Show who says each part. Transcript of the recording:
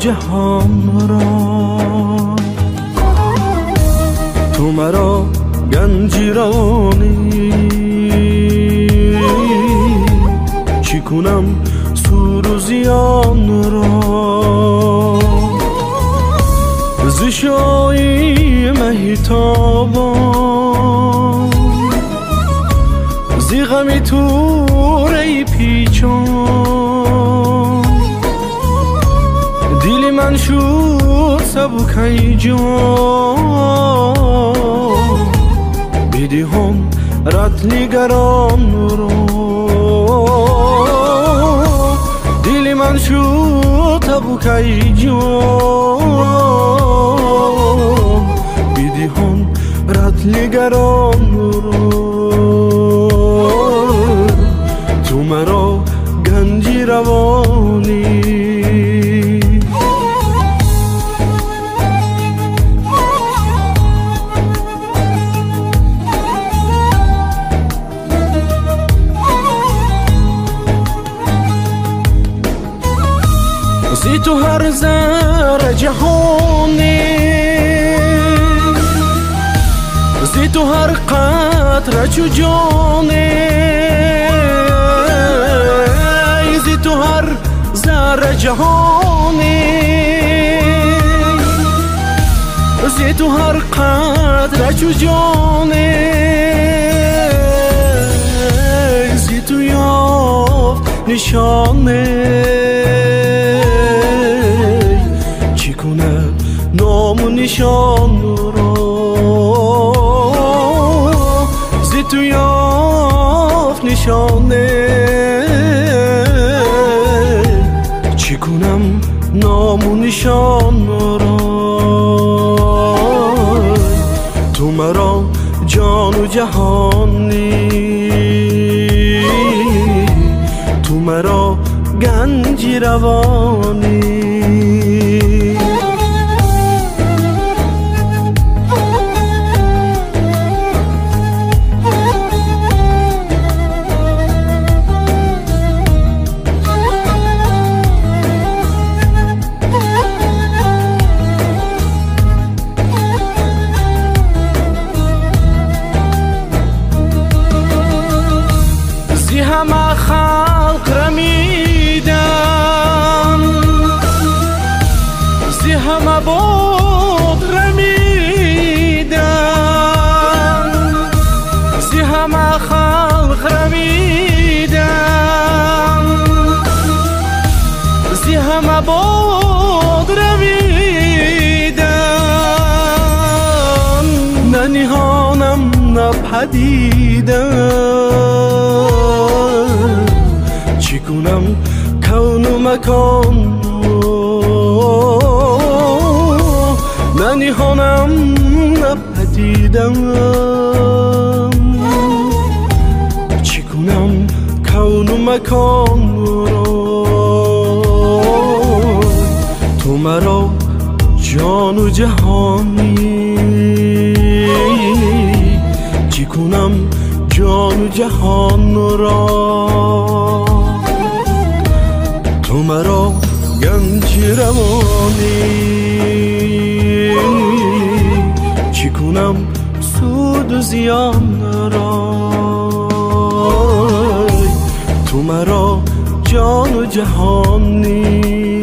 Speaker 1: جهان را، تو مرا گنجی روانی، چی کنم سور و زیان را، زشایی مهتابان، زی غمی توره پیچان، دل من شد سبکی جان، بیدی هم رتنگران رو، دل من شد سبکی جان، بیدی هم رتنگران رو، تو مرا گنجی روانی. زی تو هر ذره جهانی، زی تو هر قطره چو جانی، زی تو هر ذره جهانی، زی تو هر قطره چو جانی، زی تو یافت نشانه، نام و نشان را، زی تو یافت نشانه، چی کنم نام و نشان را، تو مرا جان و جهانی، تو مرا گنجی روانی. همه خلق رمیدن، زی همه بود رمیدن، زی همه خلق رمیدن، زی همه بود رمیدن، ننهانم نپدیدن، چی کنم کون و مکان ننهانم نپدیدم، چی کنم کون و مکان را، تو مرا جان و جهانی، چی کنم جان و جهان را، تو مرا گنج روانی، چی کنم سود و زیان را، تو مرا جان و جهانی.